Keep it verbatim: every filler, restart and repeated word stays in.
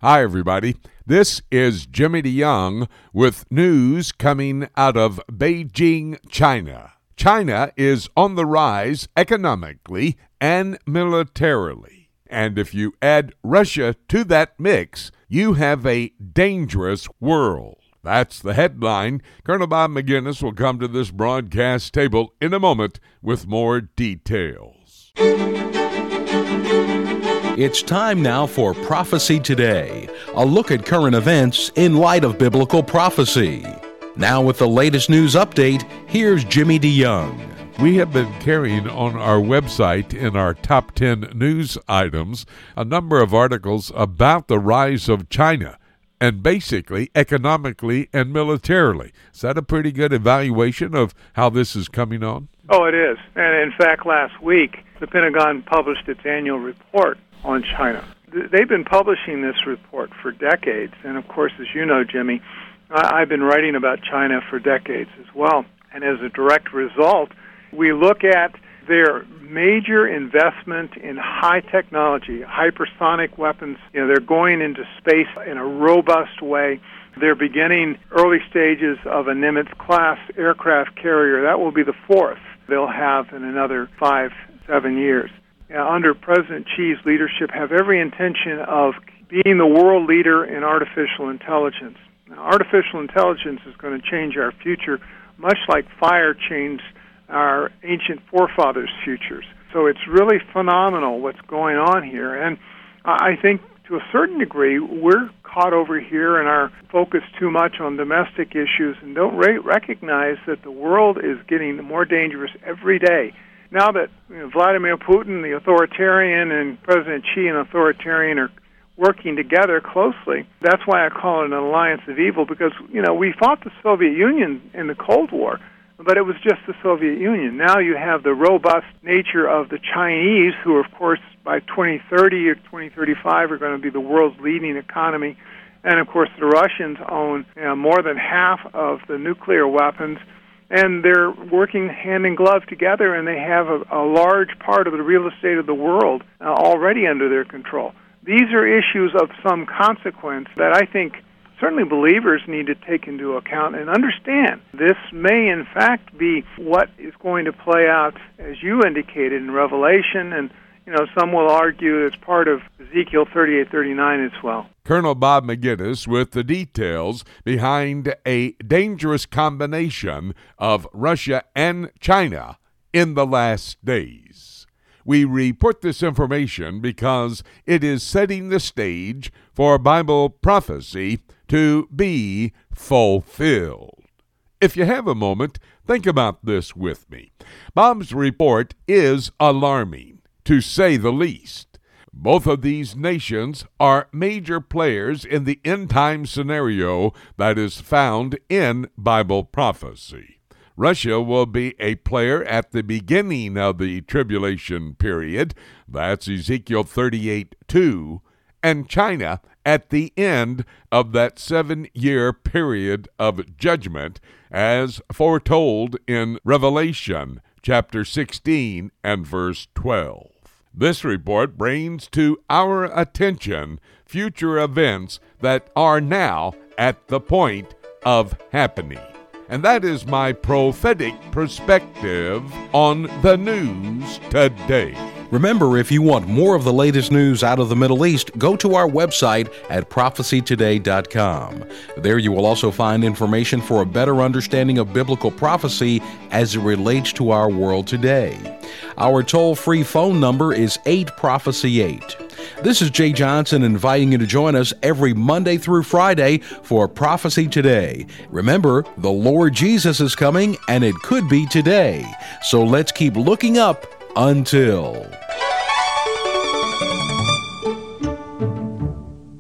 Hi, everybody. This is Jimmy DeYoung with news coming out of Beijing, China. China is on the rise economically and militarily. And if you add Russia to that mix, you have a dangerous world. That's the headline. Colonel Bob Maginnis will come to this broadcast table in a moment with more details. It's time now for Prophecy Today, a look at current events in light of biblical prophecy. Now with the latest news update, here's Jimmy DeYoung. We have been carrying on our website in our top ten news items a number of articles about the rise of China, and basically economically and militarily. Is that a pretty good evaluation of how this is coming on? Oh, it is. And in fact, last week, the Pentagon published its annual report on China. They've been publishing this report for decades, and of course, as you know, Jimmy, I've been writing about China for decades as well. And as a direct result, we look at their major investment in high technology, hypersonic weapons. You know, they're going into space in a robust way. They're beginning early stages of a Nimitz-class aircraft carrier. That will be the fourth they'll have in another five, seven years. Uh, under President Xi's leadership, have every intention of being the world leader in artificial intelligence. Now, artificial intelligence is going to change our future, much like fire changed our ancient forefathers' futures. So it's really phenomenal what's going on here. And I think to a certain degree, we're caught over here and are focused too much on domestic issues and don't re- recognize that the world is getting more dangerous every day. Now that you know, Vladimir Putin, the authoritarian, and President Xi, an authoritarian, are working together closely, that's why I call it an alliance of evil, because, you know, we fought the Soviet Union in the Cold War, but it was just the Soviet Union. Now you have the robust nature of the Chinese, who, of course, by twenty thirty or twenty thirty-five are going to be the world's leading economy. And, of course, the Russians own you know, more than half of the nuclear weapons. And they're working hand in glove together, and they have a, a large part of the real estate of the world uh, already under their control. These are issues of some consequence that I think certainly believers need to take into account and understand. This may, in fact, be what is going to play out, as you indicated, in Revelation, and you know, some will argue it's part of Ezekiel thirty-eight thirty-nine as well. Colonel Bob Maginnis with the details behind a dangerous combination of Russia and China in the last days. We report this information because it is setting the stage for Bible prophecy to be fulfilled. If you have a moment, think about this with me. Bob's report is alarming, to say the least. Both of these nations are major players in the end-time scenario that is found in Bible prophecy. Russia will be a player at the beginning of the tribulation period, that's Ezekiel thirty-eight two, and China at the end of that seven-year period of judgment, as foretold in Revelation chapter sixteen and verse twelve. This report brings to our attention future events that are now at the point of happening. And that is my prophetic perspective on the news today. Remember, if you want more of the latest news out of the Middle East, go to our website at prophecy today dot com. There you will also find information for a better understanding of biblical prophecy as it relates to our world today. Our toll-free phone number is eight prophecy eight. This is Jay Johnson inviting you to join us every Monday through Friday for Prophecy Today. Remember, the Lord Jesus is coming, and it could be today. So let's keep looking up until...